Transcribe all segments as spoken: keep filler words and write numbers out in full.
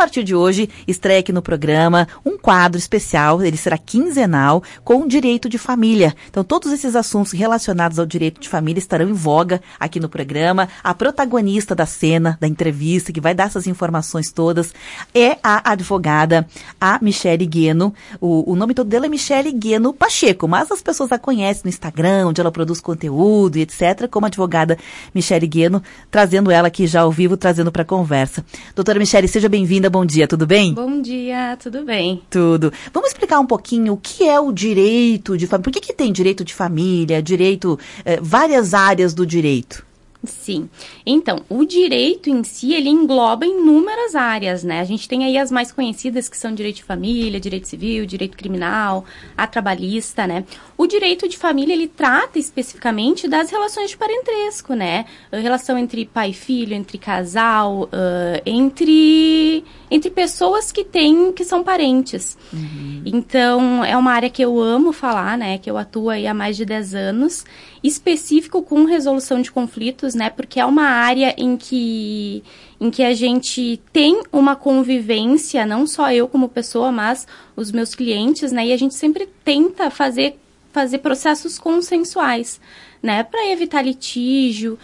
partir de hoje, estreia aqui no programa um quadro especial, ele será quinzenal, com direito de família. Então, todos esses assuntos relacionados ao direito de família estarão em voga aqui no programa. A protagonista da cena, da entrevista, que vai dar essas informações todas, é a advogada, a Michele Gueno. O, o nome todo dela é Michele Gueno Pacheco, mas as pessoas a conhecem no Instagram, onde ela produz conteúdo e etcétera, como a advogada Michele Gueno, trazendo ela aqui já ao vivo, trazendo para a conversa. Doutora Michele, seja bem-vinda, bom dia, tudo bem? Bom dia, tudo bem. Tudo. Vamos explicar um pouquinho o que é o direito de família, por que que tem direito de família, direito, eh, várias áreas do direito? Sim. Então, o direito em si, ele engloba inúmeras áreas, né? A gente tem aí as mais conhecidas, que são direito de família, direito civil, direito criminal, a trabalhista, né? O direito de família, ele trata especificamente das relações de parentesco, né? A relação entre pai e filho, entre casal, uh, entre, entre pessoas que têm, que são parentes. Uhum. Então, é uma área que eu amo falar, né? Que eu atuo aí há mais de dez anos, específico com resolução de conflitos, né? Porque é uma área em que, em que a gente tem uma convivência, não só eu como pessoa, mas os meus clientes, né? E a gente sempre tenta fazer, fazer processos consensuais, né? Para evitar litígio.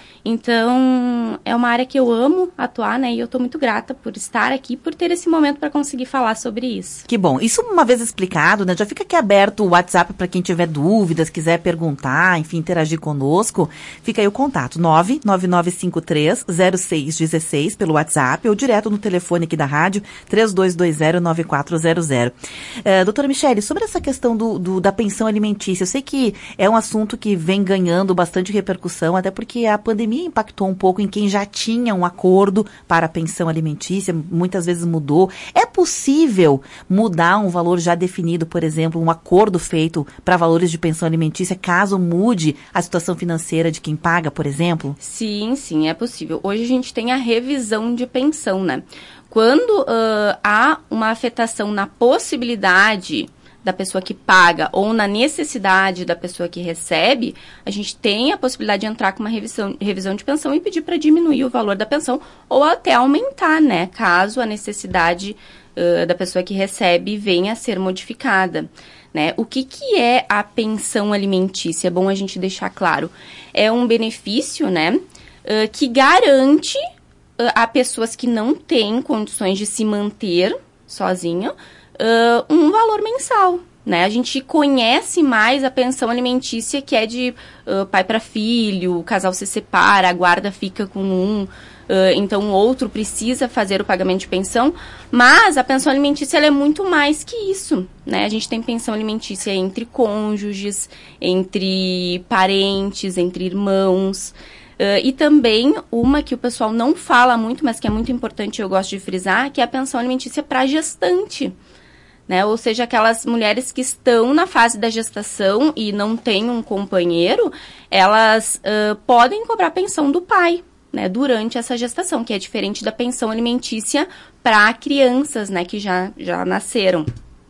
Então, é uma área que eu amo atuar, né? E eu estou muito grata por estar aqui, por ter esse momento para conseguir falar sobre isso. Que bom. Isso uma vez explicado, né? Já fica aqui aberto o WhatsApp para quem tiver dúvidas, quiser perguntar, enfim, interagir conosco. Fica aí o contato, nove nove nove cinco três zero seis um seis pelo WhatsApp ou direto no telefone aqui da rádio, três dois dois zero nove quatro zero zero. Uh, doutora Michele, sobre essa questão do, do, da pensão alimentícia, eu sei que é um assunto que vem ganhando bastante repercussão, até porque a pandemia impactou um pouco em quem já tinha um acordo para a pensão alimentícia, muitas vezes mudou. É possível mudar um valor já definido, por exemplo, um acordo feito para valores de pensão alimentícia, caso mude a situação financeira de quem paga, por exemplo? Sim, sim, é possível. Hoje a gente tem a revisão de pensão, né? Quando uh, há uma afetação na possibilidade da pessoa que paga ou na necessidade da pessoa que recebe, a gente tem a possibilidade de entrar com uma revisão, revisão de pensão e pedir para diminuir o valor da pensão ou até aumentar, né, caso a necessidade uh, da pessoa que recebe venha a ser modificada, né. O que que é a pensão alimentícia? É bom a gente deixar claro. É um benefício, né, uh, que garante uh, a pessoas que não têm condições de se manter sozinho, Uh, um valor mensal, né? A gente conhece mais a pensão alimentícia, que é de uh, pai para filho, o casal se separa, a guarda fica com um, uh, então o outro precisa fazer o pagamento de pensão, mas a pensão alimentícia ela é muito mais que isso, né? A gente tem pensão alimentícia entre cônjuges, entre parentes, entre irmãos. Uh, e também uma que o pessoal não fala muito, mas que é muito importante, eu gosto de frisar, que é a pensão alimentícia para gestante. Né? Ou seja, aquelas mulheres que estão na fase da gestação e não têm um companheiro, elas uh, podem cobrar pensão do pai, né, durante essa gestação, que é diferente da pensão alimentícia para crianças, né, que já, já nasceram.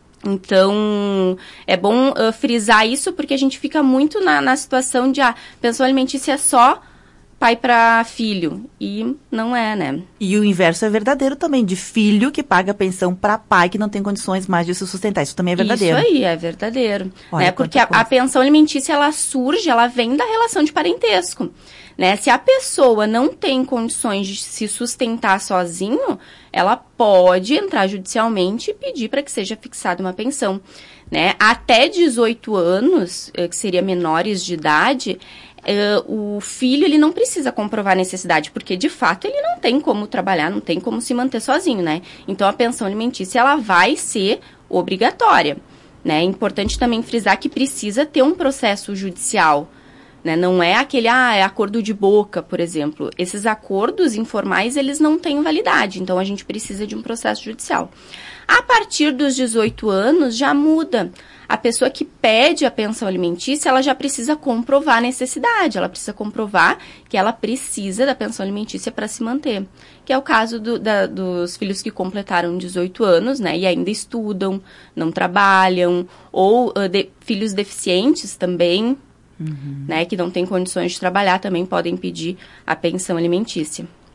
Então, é bom uh, frisar isso, porque a gente fica muito na, na situação de, ah, pensão alimentícia é só pai para filho, e não é, né? E o inverso é verdadeiro também, de filho que paga pensão para pai que não tem condições mais de se sustentar. Isso também é verdadeiro. Isso aí, é verdadeiro. Olha, né? Porque a, a pensão alimentícia, ela surge, ela vem da relação de parentesco. Né? Se a pessoa não tem condições de se sustentar sozinho, ela pode entrar judicialmente e pedir para que seja fixada uma pensão. Né? Até dezoito anos, que seria menores de idade, Uh, o filho ele não precisa comprovar necessidade, porque de fato ele não tem como trabalhar, não tem como se manter sozinho, né? Então a pensão alimentícia ela vai ser obrigatória, né? É importante também frisar que precisa ter um processo judicial, né? Não é aquele, ah, é acordo de boca, por exemplo. Esses acordos informais, eles não têm validade, então a gente precisa de um processo judicial. A partir dos dezoito anos já muda. A pessoa que pede a pensão alimentícia, ela já precisa comprovar a necessidade, ela precisa comprovar que ela precisa da pensão alimentícia para se manter. Que é o caso do, da, dos filhos que completaram dezoito anos, né, e ainda estudam, não trabalham, ou uh, de, filhos deficientes também, uhum. né, que não têm condições de trabalhar, também podem pedir a pensão alimentícia.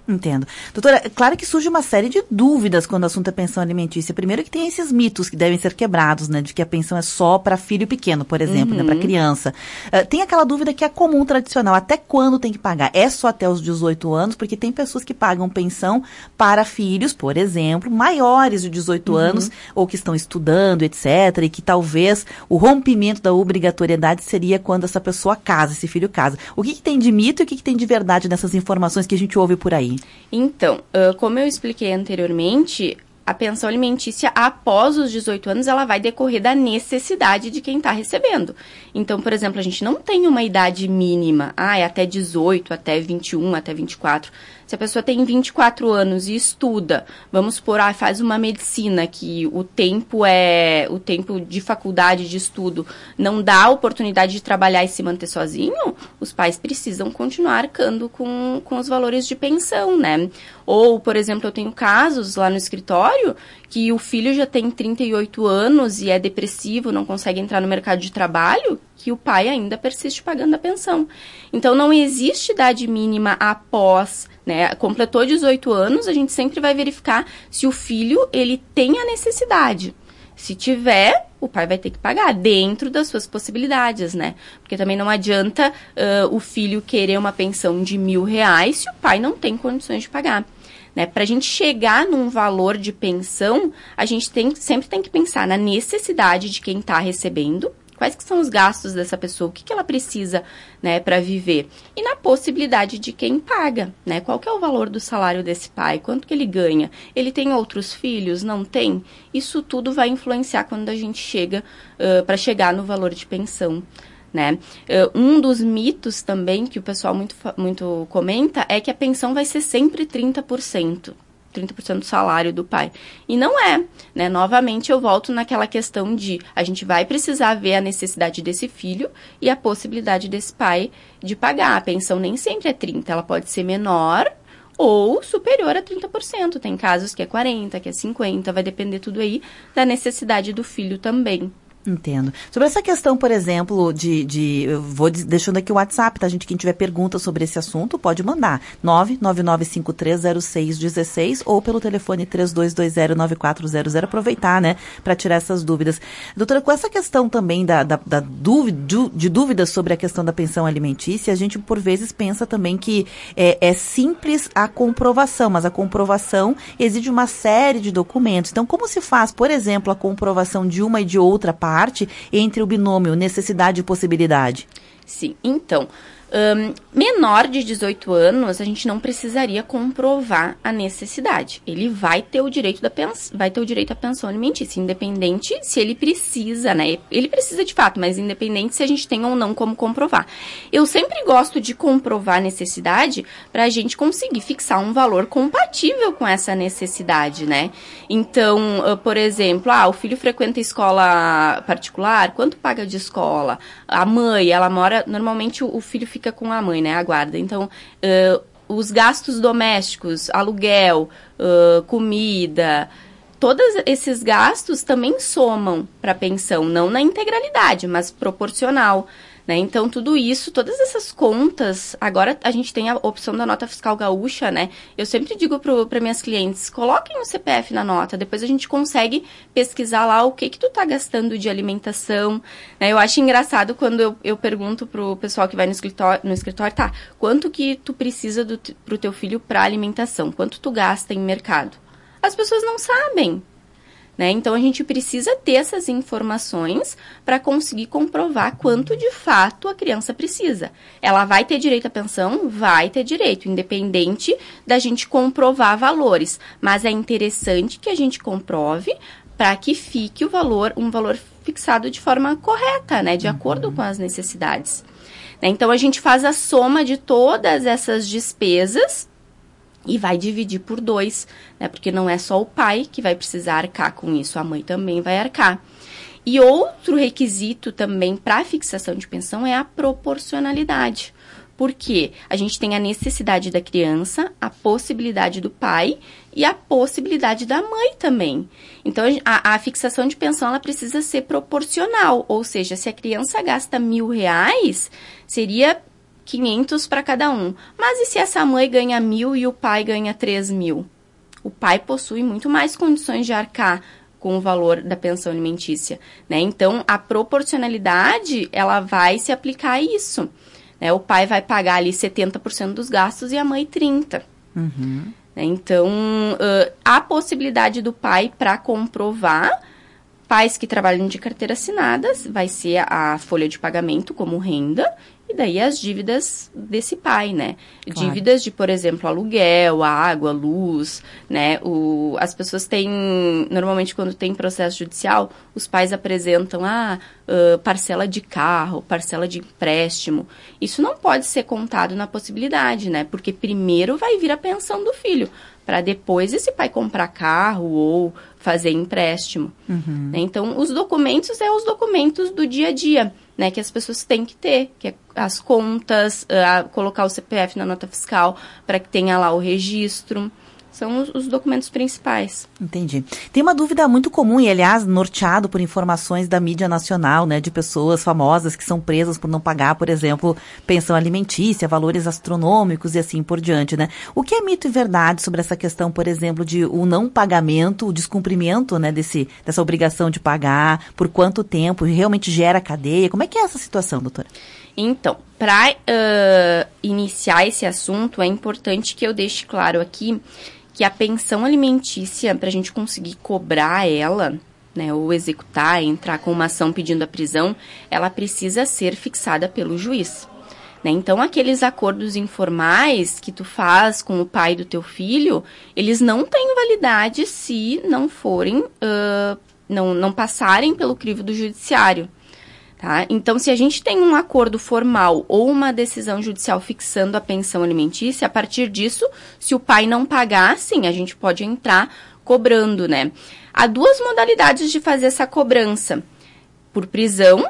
Entendo. Doutora, claro que surge uma série de dúvidas quando o assunto é pensão alimentícia. Primeiro que tem esses mitos que devem ser quebrados, né? De que a pensão é só para filho pequeno, por exemplo, uhum. né? Para criança. Uh, tem aquela dúvida que é comum, tradicional. Até quando tem que pagar? É só até os dezoito anos? Porque tem pessoas que pagam pensão para filhos, por exemplo, maiores de dezoito uhum. anos, ou que estão estudando, etcétera. E que talvez o rompimento da obrigatoriedade seria quando essa pessoa casa, esse filho casa. O que, que tem de mito e o que, que tem de verdade nessas informações que a gente ouve por aí? Então, uh, como eu expliquei anteriormente, a pensão alimentícia após os dezoito anos, ela vai decorrer da necessidade de quem está recebendo. Então, por exemplo, a gente não tem uma idade mínima, ah, é até dezoito, até vinte e um, até vinte e quatro. Se a pessoa tem vinte e quatro anos e estuda, vamos supor, ah, faz uma medicina que o tempo é, o tempo de faculdade, de estudo, não dá a oportunidade de trabalhar e se manter sozinho, os pais precisam continuar arcando com, com os valores de pensão, né? Ou, por exemplo, eu tenho casos lá no escritório que o filho já tem trinta e oito anos e é depressivo, não consegue entrar no mercado de trabalho, que o pai ainda persiste pagando a pensão. Então, não existe idade mínima após, né? Completou dezoito anos, a gente sempre vai verificar se o filho, ele tem a necessidade. Se tiver, o pai vai ter que pagar dentro das suas possibilidades, né? Porque também não adianta uh, o filho querer uma pensão de mil reais se o pai não tem condições de pagar. Né? Para a gente chegar num valor de pensão, a gente tem, sempre tem que pensar na necessidade de quem está recebendo, quais que são os gastos dessa pessoa, o que, que ela precisa, né, para viver, e na possibilidade de quem paga, né? Qual que é o valor do salário desse pai, quanto que ele ganha, ele tem outros filhos, não tem? Isso tudo vai influenciar quando a gente chega, uh, para chegar no valor de pensão. Né? Uh, um dos mitos também que o pessoal muito, muito comenta é que a pensão vai ser sempre trinta por cento. trinta por cento do salário do pai. E não é, né? Novamente eu volto naquela questão de a gente vai precisar ver a necessidade desse filho e a possibilidade desse pai de pagar. A pensão nem sempre é trinta, ela pode ser menor ou superior a trinta por cento. Tem casos que é quarenta, que é cinquenta, vai depender tudo aí da necessidade do filho também. Entendo. Sobre essa questão, por exemplo, de, de eu vou deixando aqui o WhatsApp, tá, gente? Quem tiver perguntas sobre esse assunto, pode mandar. nove nove nove cinco três zero seis um seis ou pelo telefone três dois dois zero nove quatro zero zero. Aproveitar, né, para tirar essas dúvidas. Doutora, com essa questão também da, da, da dúvida, de dúvidas sobre a questão da pensão alimentícia, a gente, por vezes, pensa também que é, é simples a comprovação, mas a comprovação exige uma série de documentos. Então, como se faz, por exemplo, a comprovação de uma e de outra parte entre o binômio necessidade e possibilidade? Sim, então, um, menor de dezoito anos, a gente não precisaria comprovar a necessidade. Ele vai ter o direito da pens- vai ter o direito à pensão alimentícia, independente se ele precisa, né? Ele precisa de fato, mas independente se a gente tem ou não como comprovar. Eu sempre gosto de comprovar a necessidade para a gente conseguir fixar um valor compatível com essa necessidade, né? Então, uh, por exemplo, ah, o filho frequenta escola particular, quanto paga de escola? A mãe, ela mora, normalmente o, o filho fica com a mãe, né, a guarda. Então, uh, os gastos domésticos, aluguel, uh, comida, todos esses gastos também somam para a pensão, não na integralidade, mas proporcional. Né? Então, tudo isso, todas essas contas, agora a gente tem a opção da nota fiscal gaúcha, né? Eu sempre digo para minhas clientes, coloquem o C P F na nota, depois a gente consegue pesquisar lá o que que tu tá gastando de alimentação. Né? Eu acho engraçado quando eu, eu pergunto pro pessoal que vai no escritório, no escritório, tá, quanto que tu precisa do, pro teu filho para alimentação? Quanto tu gasta em mercado? As pessoas não sabem. Né? Então, a gente precisa ter essas informações para conseguir comprovar quanto de fato a criança precisa. Ela vai ter direito à pensão? Vai ter direito, independente da gente comprovar valores. Mas é interessante que a gente comprove para que fique o valor, um valor fixado de forma correta, né? De acordo com as necessidades. Né? Então, a gente faz a soma de todas essas despesas e vai dividir por dois, né? Porque não é só o pai que vai precisar arcar com isso, a mãe também vai arcar. E outro requisito também para a fixação de pensão é a proporcionalidade. Porque a gente tem a necessidade da criança, a possibilidade do pai e a possibilidade da mãe também. Então, a, a fixação de pensão ela precisa ser proporcional. Ou seja, se a criança gasta mil reais, seria quinhentos para cada um. Mas e se essa mãe ganha mil e o pai ganha três mil? O pai possui muito mais condições de arcar com o valor da pensão alimentícia, né? Então, a proporcionalidade, ela vai se aplicar a isso. Né? O pai vai pagar ali setenta por cento dos gastos e a mãe trinta por cento. Uhum. Né? Então, uh, a possibilidade do pai para comprovar, pais que trabalham de carteira assinadas, vai ser a folha de pagamento como renda, e daí as dívidas desse pai, né? Claro. Dívidas de, por exemplo, aluguel, água, luz, né? O, as pessoas têm, normalmente quando tem processo judicial, os pais apresentam, ah, uh, parcela de carro, parcela de empréstimo. Isso não pode ser contado na possibilidade, né? Porque primeiro vai vir a pensão do filho, para depois esse pai comprar carro ou fazer empréstimo. Uhum. Né? Então, os documentos é os documentos do dia a dia, né, que as pessoas têm que ter, que é as contas, uh, colocar o C P F na nota fiscal para que tenha lá o registro. São os, os documentos principais. Entendi. Tem uma dúvida muito comum e, aliás, norteado por informações da mídia nacional, né, de pessoas famosas que são presas por não pagar, por exemplo, pensão alimentícia, valores astronômicos e assim por diante, né? O que é mito e verdade sobre essa questão, por exemplo, de o não pagamento, o descumprimento, né, desse, dessa obrigação de pagar, por quanto tempo, realmente gera cadeia? Como é que é essa situação, doutora? Então, para uh, iniciar esse assunto, é importante que eu deixe claro aqui que a pensão alimentícia, para a gente conseguir cobrar ela, né, ou executar, entrar com uma ação pedindo a prisão, ela precisa ser fixada pelo juiz. Né? Então, aqueles acordos informais que tu faz com o pai do teu filho, eles não têm validade se não forem, uh, não, não passarem pelo crivo do judiciário. Tá? Então, se a gente tem um acordo formal ou uma decisão judicial fixando a pensão alimentícia, a partir disso, se o pai não pagar, sim, a gente pode entrar cobrando, né? Há duas modalidades de fazer essa cobrança, por prisão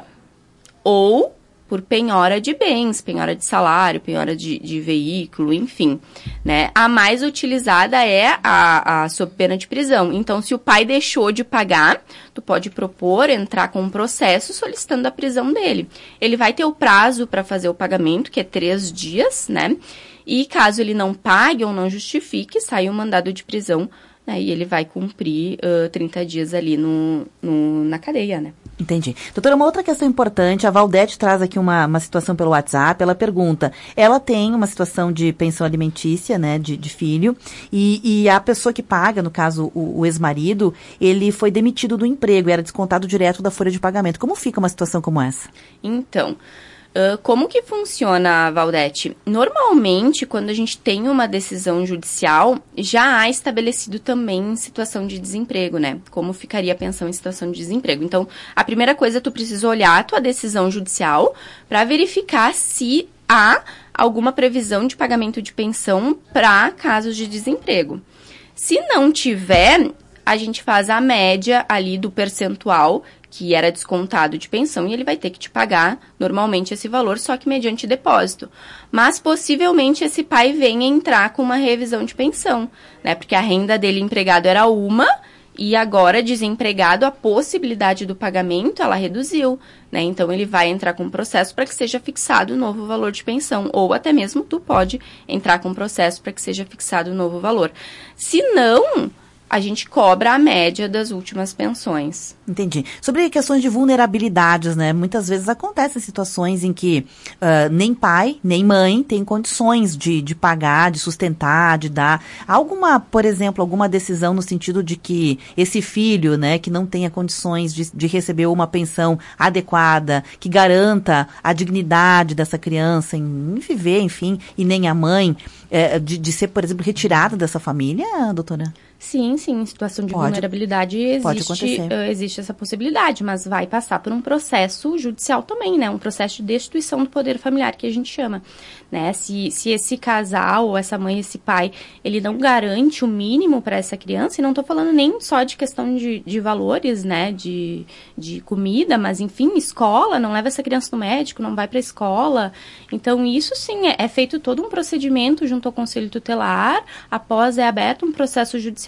ou por penhora de bens, penhora de salário, penhora de, de veículo, enfim, né? A mais utilizada é a, a sob pena de prisão. Então, se o pai deixou de pagar, tu pode propor, entrar com um processo solicitando a prisão dele. Ele vai ter o prazo para fazer o pagamento, que é três dias, né? E caso ele não pague ou não justifique, sai um mandado de prisão, né? E ele vai cumprir uh, trinta dias ali no, no, na cadeia, né? Entendi. Doutora, uma outra questão importante, a Valdete traz aqui uma, uma situação pelo WhatsApp, ela pergunta, ela tem uma situação de pensão alimentícia, né, de, de filho, e, e a pessoa que paga, no caso o, o ex-marido, ele foi demitido do emprego, era descontado direto da folha de pagamento. Como fica uma situação como essa? Então, Uh, como que funciona, Valdete? Normalmente, quando a gente tem uma decisão judicial, já há estabelecido também situação de desemprego, né? Como ficaria a pensão em situação de desemprego. Então, a primeira coisa, tu precisa olhar a tua decisão judicial para verificar se há alguma previsão de pagamento de pensão para casos de desemprego. Se não tiver, a gente faz a média ali do percentual que era descontado de pensão e ele vai ter que te pagar normalmente esse valor, só que mediante depósito. Mas possivelmente esse pai venha entrar com uma revisão de pensão, né? Porque a renda dele empregado era uma e agora desempregado a possibilidade do pagamento ela reduziu, né? Então ele vai entrar com um processo para que seja fixado o novo valor de pensão, ou até mesmo tu pode entrar com um processo para que seja fixado o novo valor. Se não, a gente cobra a média das últimas pensões. Entendi. Sobre questões de vulnerabilidades, né? Muitas vezes acontecem situações em que uh, nem pai, nem mãe tem condições de, de pagar, de sustentar, de dar. Alguma, por exemplo, alguma decisão no sentido de que esse filho, né, que não tenha condições de, de receber uma pensão adequada, que garanta a dignidade dessa criança em viver, enfim, e nem a mãe, é, de, de ser, por exemplo, retirada dessa família, doutora? Sim, sim, em situação de pode, vulnerabilidade existe, uh, existe essa possibilidade, mas vai passar por um processo judicial também, né? Um processo de destituição do poder familiar, que a gente chama, né? Se, se esse casal, ou essa mãe, esse pai, ele não garante o mínimo para essa criança, e não estou falando nem só de questão de, de valores, né? De, de comida, mas enfim, escola, não leva essa criança no médico, não vai para a escola. Então, isso sim, é, é feito todo um procedimento junto ao Conselho Tutelar, após é aberto um processo judicial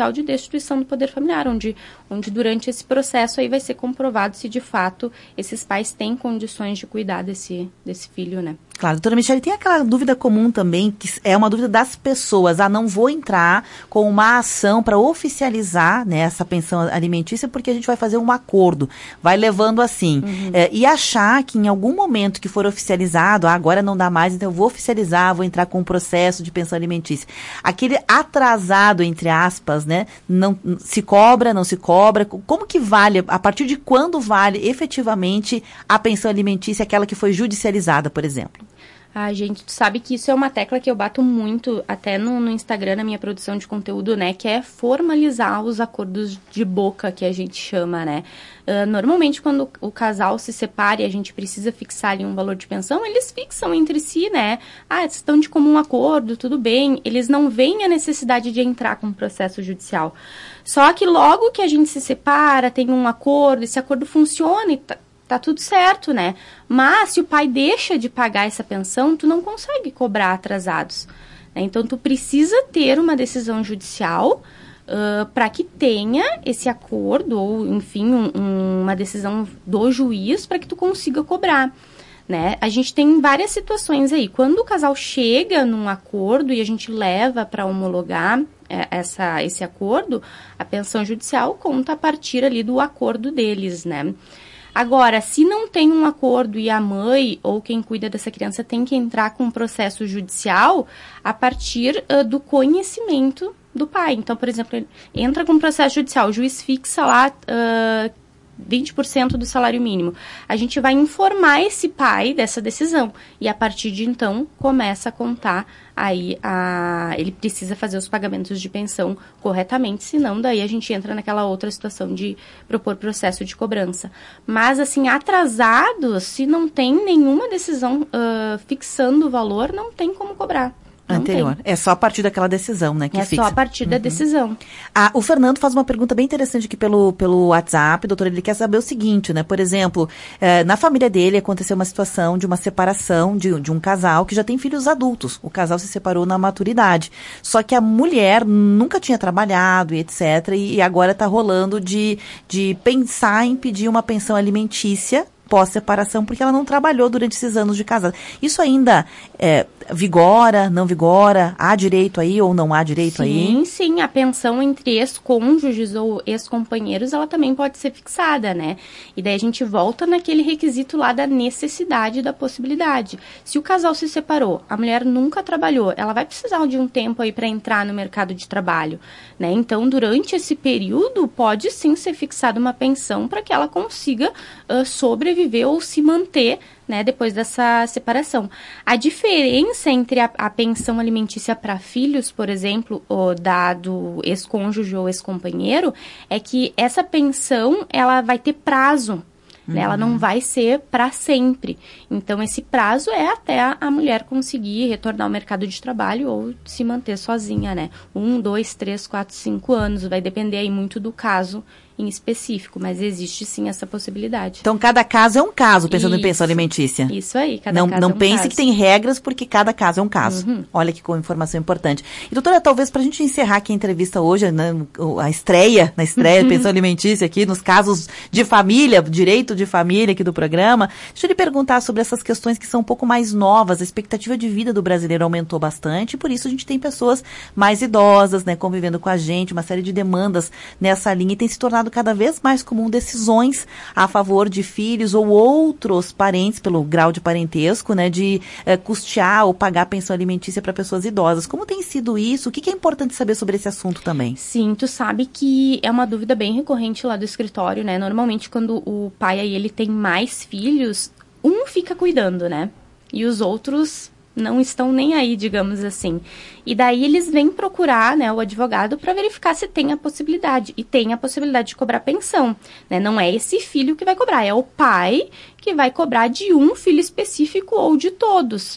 judicial de destituição do poder familiar, onde, onde durante esse processo aí vai ser comprovado se de fato esses pais têm condições de cuidar desse, desse filho, né? Claro, doutora Michele, tem aquela dúvida comum também, que é uma dúvida das pessoas. Ah, não vou entrar com uma ação para oficializar, né, essa pensão alimentícia, porque a gente vai fazer um acordo. Vai levando assim. Uhum. É, e achar que em algum momento que for oficializado, ah, agora não dá mais, então eu vou oficializar, vou entrar com um processo de pensão alimentícia. Aquele atrasado, entre aspas, né, não se cobra, não se cobra. Como que vale, a partir de quando vale efetivamente a pensão alimentícia, aquela que foi judicializada, por exemplo? Ah, gente, tu sabe que isso é uma tecla que eu bato muito até no, no Instagram, na minha produção de conteúdo, né? Que é formalizar os acordos de boca, que a gente chama, né? Uh, normalmente, quando o casal se separa e a gente precisa fixar ali um valor de pensão, eles fixam entre si, né? Ah, estão de comum acordo, tudo bem. Eles não veem a necessidade de entrar com um processo judicial. Só que logo que a gente se separa, tem um acordo, esse acordo funciona e tá, tá tudo certo, né? Mas se o pai deixa de pagar essa pensão, tu não consegue cobrar atrasados, né? Então, tu precisa ter uma decisão judicial uh, para que tenha esse acordo, ou, enfim, um, um, uma decisão do juiz para que tu consiga cobrar, né? A gente tem várias situações aí. Quando o casal chega num acordo e a gente leva para homologar é, essa, esse acordo, a pensão judicial conta a partir ali do acordo deles, né? Agora, se não tem um acordo e a mãe ou quem cuida dessa criança tem que entrar com um processo judicial a partir uh, do conhecimento do pai. Então, por exemplo, ele entra com um processo judicial, o juiz fixa lá uh, vinte por cento do salário mínimo. A gente vai informar esse pai dessa decisão e a partir de então começa a contar aí a, ele precisa fazer os pagamentos de pensão corretamente, senão daí a gente entra naquela outra situação de propor processo de cobrança. Mas assim, atrasado, se não tem nenhuma decisão uh, fixando o valor, não tem como cobrar. Não anterior. Tem. É só a partir daquela decisão, né? Que é fixa. só a partir da uhum. decisão. Ah, o Fernando faz uma pergunta bem interessante aqui pelo, pelo WhatsApp, doutor. Ele quer saber o seguinte, né? Por exemplo, eh, na família dele aconteceu uma situação de uma separação de, de um casal que já tem filhos adultos. O casal se separou na maturidade. Só que a mulher nunca tinha trabalhado e etcétera. E, e agora está rolando de, de pensar em pedir uma pensão alimentícia pós-separação, porque ela não trabalhou durante esses anos de casada. Isso ainda é, vigora, não vigora? Há direito aí ou não há direito sim, aí? Sim, sim. A pensão entre ex-cônjuges ou ex-companheiros, ela também pode ser fixada, né? E daí a gente volta naquele requisito lá da necessidade da possibilidade. Se o casal se separou, a mulher nunca trabalhou, ela vai precisar de um tempo aí para entrar no mercado de trabalho, né? Então, durante esse período, pode sim ser fixada uma pensão para que ela consiga uh, sobreviver viver ou se manter, né, depois dessa separação. A diferença entre a, a pensão alimentícia para filhos, por exemplo, o da do ex-cônjuge ou ex-companheiro, é que essa pensão, ela vai ter prazo. Né? Ela não vai ser para sempre. Então, esse prazo é até a, a mulher conseguir retornar ao mercado de trabalho ou se manter sozinha, né? Um, dois, três, quatro, cinco anos. Vai depender aí muito do caso em específico, mas existe sim essa possibilidade. Então, cada caso é um caso, pensando isso, em pensão alimentícia. Isso aí, cada não, caso não é um pense caso. que tem regras, porque cada caso é um caso. Uhum. Olha que informação importante. E, doutora, talvez para a gente encerrar aqui a entrevista hoje, né, a estreia, na estreia de pensão alimentícia aqui, nos casos de família, direito de família aqui do programa, deixa eu lhe perguntar sobre essas questões que são um pouco mais novas. A expectativa de vida do brasileiro aumentou bastante, e por isso a gente tem pessoas mais idosas, né, convivendo com a gente, uma série de demandas nessa linha, e tem se tornado cada vez mais comum decisões a favor de filhos ou outros parentes, pelo grau de parentesco, né, de eh, custear ou pagar pensão alimentícia para pessoas idosas. Como tem sido isso? O que, que é importante saber sobre esse assunto também? Sim, tu sabe que é uma dúvida bem recorrente lá do escritório, né? Normalmente, quando o pai aí, ele tem mais filhos, um fica cuidando, né? E os outros não estão nem aí, digamos assim. E daí eles vêm procurar, né, o advogado para verificar se tem a possibilidade. E tem a possibilidade de cobrar pensão, né? Não é esse filho que vai cobrar, é o pai que vai cobrar de um filho específico ou de todos,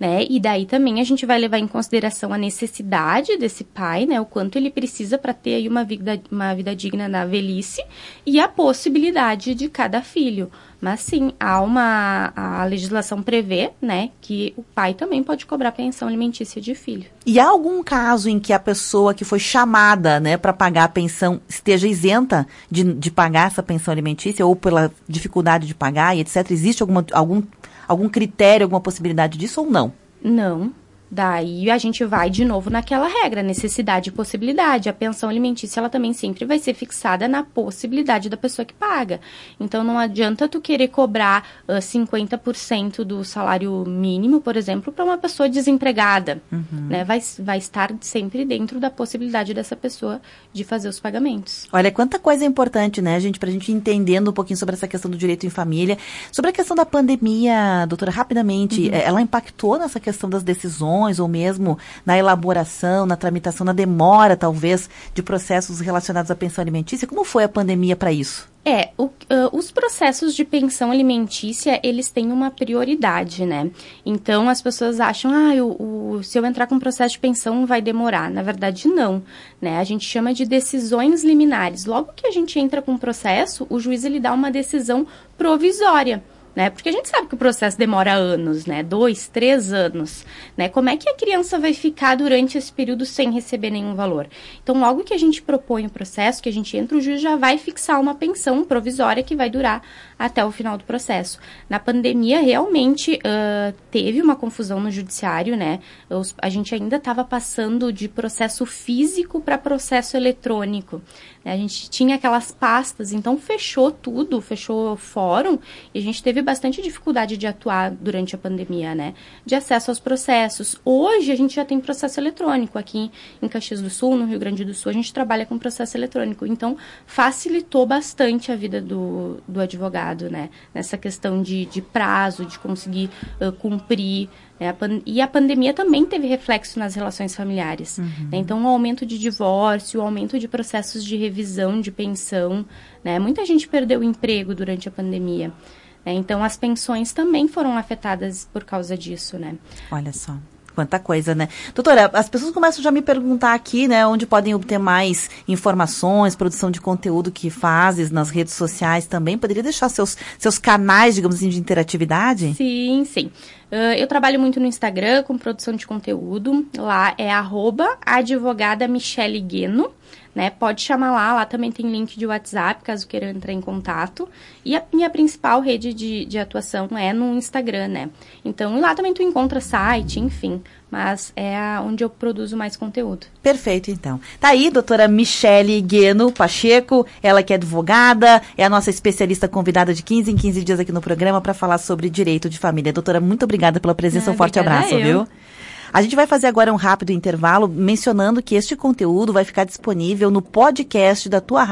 né? E daí também a gente vai levar em consideração a necessidade desse pai, né? O quanto ele precisa para ter aí uma vida, uma vida digna na velhice e a possibilidade de cada filho. Mas sim, há uma, a legislação prevê, né, que o pai também pode cobrar pensão alimentícia de filho. E há algum caso em que a pessoa que foi chamada, né, para pagar a pensão esteja isenta de, de pagar essa pensão alimentícia ou pela dificuldade de pagar e etcétera? Existe alguma, algum, algum critério, alguma possibilidade disso ou não? Não. Daí a gente vai de novo naquela regra, necessidade e possibilidade. A pensão alimentícia, ela também sempre vai ser fixada na possibilidade da pessoa que paga. Então, não adianta tu querer cobrar uh, cinquenta por cento do salário mínimo, por exemplo, para uma pessoa desempregada. Uhum. Né? Vai, vai estar sempre dentro da possibilidade dessa pessoa de fazer os pagamentos. Olha, quanta coisa importante, né, gente, para a gente ir entendendo um pouquinho sobre essa questão do direito em família. Sobre a questão da pandemia, doutora, rapidamente, uhum. ela impactou nessa questão das decisões ou mesmo na elaboração, na tramitação, na demora, talvez, de processos relacionados à pensão alimentícia? Como foi a pandemia para isso? É, o, uh, os processos de pensão alimentícia, eles têm uma prioridade, né? Então, as pessoas acham, ah, o, o, se eu entrar com um processo de pensão vai demorar. Na verdade, não, né? A gente chama de decisões liminares. Logo que a gente entra com um processo, o juiz, ele dá uma decisão provisória. Né? Porque a gente sabe que o processo demora anos, né? Dois, três anos, né? Como é que a criança vai ficar durante esse período sem receber nenhum valor? Então, logo que a gente propõe o processo, que a gente entra, o juiz já vai fixar uma pensão provisória que vai durar até o final do processo. Na pandemia, realmente, uh, teve uma confusão no judiciário, né? Os, a gente ainda estava passando de processo físico para processo eletrônico. Né? A gente tinha aquelas pastas, então fechou tudo, fechou o fórum, e a gente teve bastante dificuldade de atuar durante a pandemia, né? De acesso aos processos. Hoje, a gente já tem processo eletrônico. Aqui em Caxias do Sul, no Rio Grande do Sul, a gente trabalha com processo eletrônico. Então, facilitou bastante a vida do, do advogado, né? Nessa questão de, de prazo, de conseguir uh, cumprir. Né? A pan- e a pandemia também teve reflexo nas relações familiares. Uhum. Né? Então, o aumento de divórcio, o aumento de processos de revisão de pensão, né? Muita gente perdeu o emprego durante a pandemia. Então, as pensões também foram afetadas por causa disso, né? Olha só, quanta coisa, né? Doutora, as pessoas começam já a me perguntar aqui, né, onde podem obter mais informações, produção de conteúdo que fazes nas redes sociais também. Poderia deixar seus, seus canais, digamos assim, de interatividade? Sim, sim. Uh, eu trabalho muito no Instagram com produção de conteúdo. Lá é arroba advogada Michele Gueno. Né? Pode chamar lá, lá também tem link de WhatsApp, caso queira entrar em contato. E a minha principal rede de, de atuação é no Instagram, né? Então, lá também tu encontra site, enfim. Mas é onde eu produzo mais conteúdo. Perfeito, então. Tá aí, doutora Michele Gueno Pacheco, ela que é advogada, é a nossa especialista convidada de quinze em quinze dias aqui no programa para falar sobre direito de família. Doutora, muito obrigada pela presença, ah, um forte abraço, eu. viu? A gente vai fazer agora um rápido intervalo mencionando que este conteúdo vai ficar disponível no podcast da tua rádio.